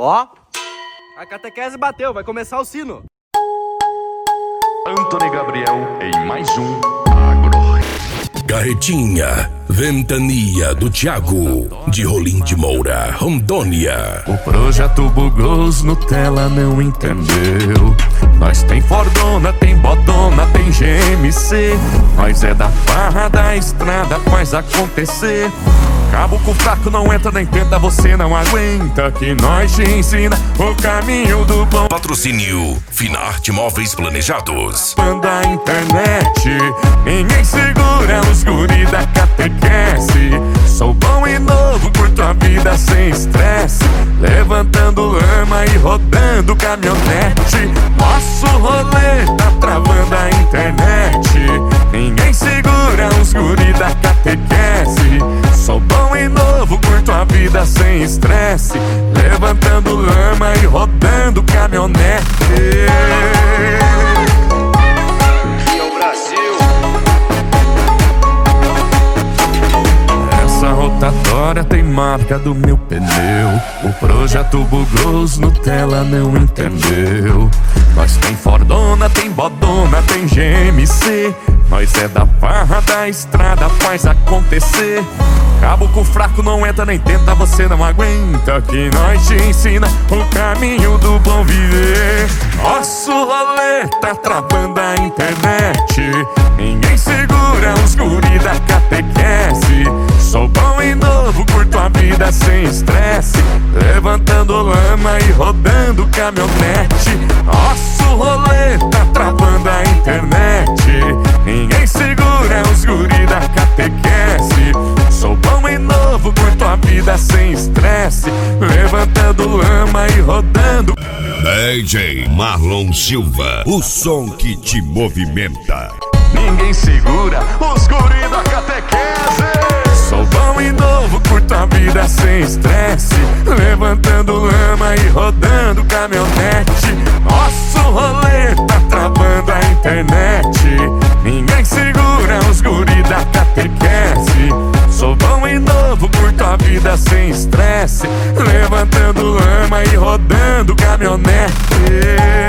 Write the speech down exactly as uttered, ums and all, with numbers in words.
Ó, a catequese bateu, vai começar o sino. Antony Gabriel em mais um Agro. Carretinha, Ventania do Thiago, de Rolim de Moura, Rondônia. O projeto Bugos Nutella não entendeu. Nós tem Fordona, tem Bodona, tem G M C. Nós é da farra da estrada, faz acontecer. Cabo com fraco não entra nem tenta, você não aguenta. Que nós te ensina o caminho do bom. Patrocínio Finarte Móveis Planejados. Banda a internet, ninguém segura os guri da catequese. Sou bom e novo, curto a vida sem estresse. Levantando lama e rodando caminhonete. Nosso rolê tá travando a internet. Ninguém segura os guri da catequese. Sou bom e novo, curto a vida sem estresse. Levantando lama e rodando caminhonete. E é o Brasil. Essa rotatória tem marca do meu pneu. O projeto Bugos Nutella não entendeu. Nós tem Fordona, tem Bodona, tem G M C. Nós é da farra da estrada, faz acontecer. Cabo com fraco não entra nem tenta, você não aguenta. Que nós te ensina o caminho do bom viver. Nosso rolê tá travando a internet. Ninguém segura os guri da catequese. Sou bom e novo, curto a vida sem estresse. Levantando lama e rodando caminhonete. Nosso rolê tá travando a internet. Ninguém segura os guri da catequese. Sou bom e novo, curto a vida sem estresse. Levantando lama e rodando. D J Marlon Silva, o som que te movimenta. Ninguém segura os guri da catequese. Sou bom e novo, curto a vida sem estresse. Levantando lama e rodando caminhonete. Nosso rolê tá travando a internet. Ninguém segura os guri da catequese. Sou bom e novo, curto a vida sem estresse. Levantando lama e rodando caminhonete.